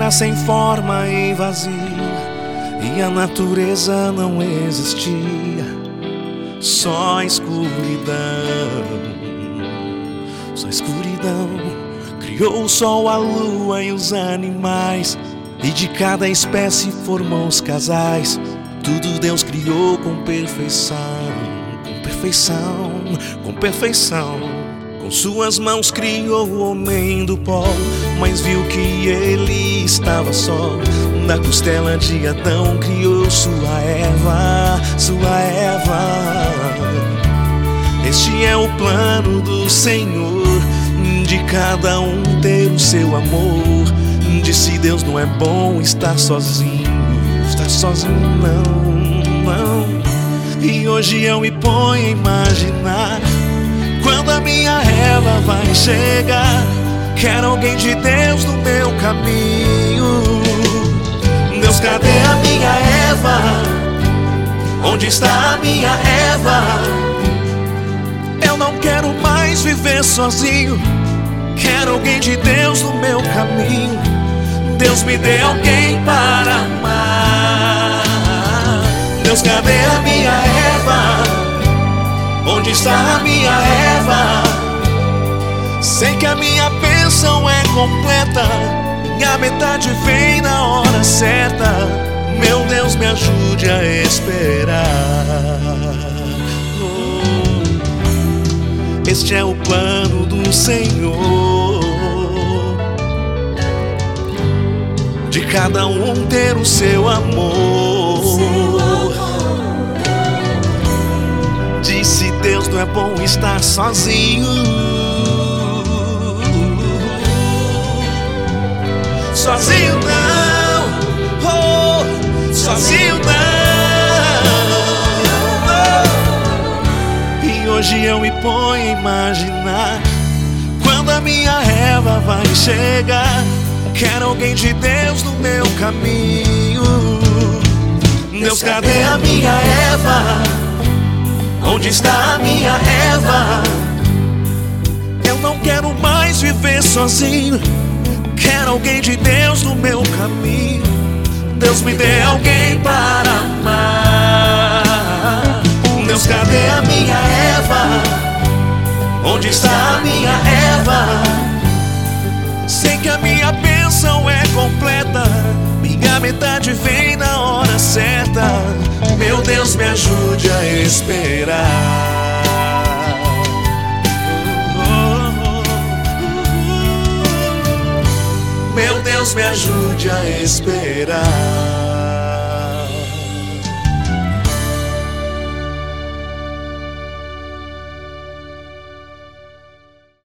era sem forma e vazia, e a natureza não existia, só escuridão, só escuridão. Criou o sol, a lua e os animais, e de cada espécie formou os casais. Tudo Deus criou com perfeição, com perfeição, com perfeição. Com suas mãos criou o homem do pó, mas viu que ele estava só. Da costela de Adão criou sua Eva, sua Eva. Este é o plano do Senhor, de cada um ter o seu amor. Disse Deus, não é bom estar sozinho, estar sozinho não, não. E hoje eu me ponho a imaginar quando a minha Eva vai chegar. Quero alguém de Deus no meu caminho. Deus, cadê a minha Eva? Onde está a minha Eva? Eu não quero mais viver sozinho, quero alguém de Deus no meu caminho. Deus, me dê alguém para amar. Deus, cadê a minha Eva? Onde está a minha Eva? Sei que a minha bênção é completa, e a metade vem na hora certa. Meu Deus, me ajude a esperar. Este é o plano do Senhor, de cada um ter o seu amor. Disse Deus, não é bom estar sozinho, sozinho não, oh, sozinho não. E hoje eu me ponho a imaginar quando a minha Eva vai chegar. Quero alguém de Deus no meu caminho. Deus, cadê a minha Eva? Onde está a minha Eva? Eu não quero mais viver sozinho, quero alguém de Deus no meu caminho. Deus, me dê alguém para amar. Deus, cadê a minha Eva? Onde está a minha Eva? Sei que a minha bênção é completa, minha metade vem na hora certa. Meu Deus, me ajude a esperar. Meu Deus, me ajude a esperar.